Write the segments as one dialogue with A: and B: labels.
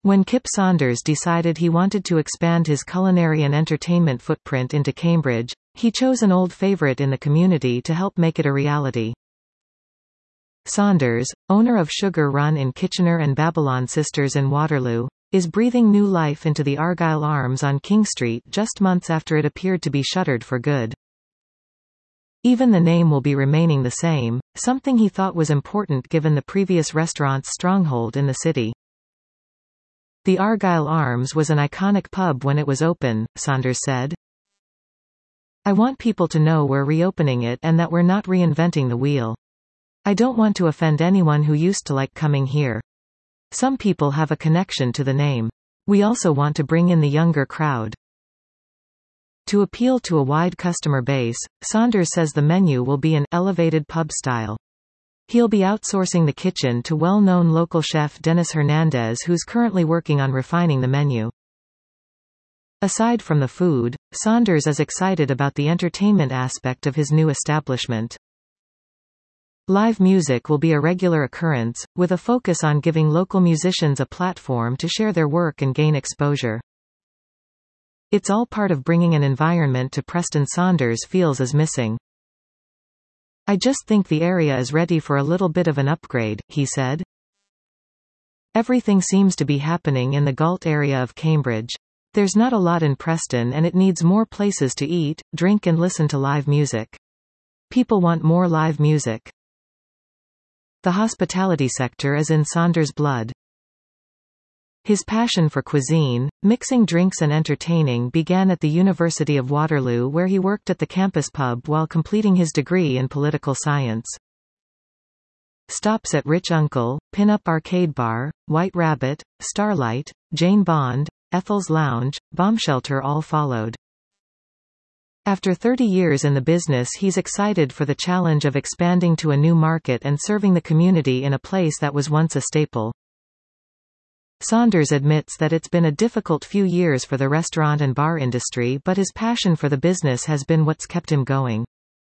A: When Kip Saunders decided he wanted to expand his culinary and entertainment footprint into Cambridge, he chose an old favourite in the community to help make it a reality. Saunders, owner of Sugar Run in Kitchener and Babylon Sisters in Waterloo, is breathing new life into the Argyle Arms on King Street just months after it appeared to be shuttered for good. Even the name will be remaining the same, something he thought was important given the previous restaurant's stronghold in the city. The Argyle Arms was an iconic pub when it was open, Saunders said. I want people to know we're reopening it and that we're not reinventing the wheel. I don't want to offend anyone who used to like coming here. Some people have a connection to the name. We also want to bring in the younger crowd. To appeal to a wide customer base, Saunders says the menu will be an elevated pub style. He'll be outsourcing the kitchen to well-known local chef Dennis Hernandez, who's currently working on refining the menu. Aside from the food, Saunders is excited about the entertainment aspect of his new establishment. Live music will be a regular occurrence, with a focus on giving local musicians a platform to share their work and gain exposure. It's all part of bringing an environment to Preston Saunders feels is missing. I just think the area is ready for a little bit of an upgrade, he said. Everything seems to be happening in the Galt area of Cambridge. There's not a lot in Preston and it needs more places to eat, drink and listen to live music. People want more live music. The hospitality sector is in Saunders' blood. His passion for cuisine, mixing drinks and entertaining began at the University of Waterloo, where he worked at the campus pub while completing his degree in political science. Stops at Rich Uncle, Pin-Up Arcade Bar, White Rabbit, Starlight, Jane Bond, Ethel's Lounge, Bombshelter all followed. After 30 years in the business, he's excited for the challenge of expanding to a new market and serving the community in a place that was once a staple. Saunders admits that it's been a difficult few years for the restaurant and bar industry, but his passion for the business has been what's kept him going.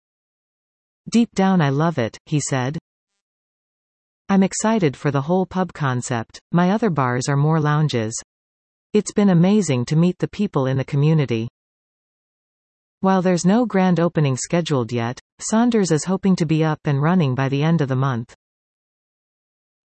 A: Deep down I love it, he said. I'm excited for the whole pub concept. My other bars are more lounges. It's been amazing to meet the people in the community. While there's no grand opening scheduled yet, Saunders is hoping to be up and running by the end of the month.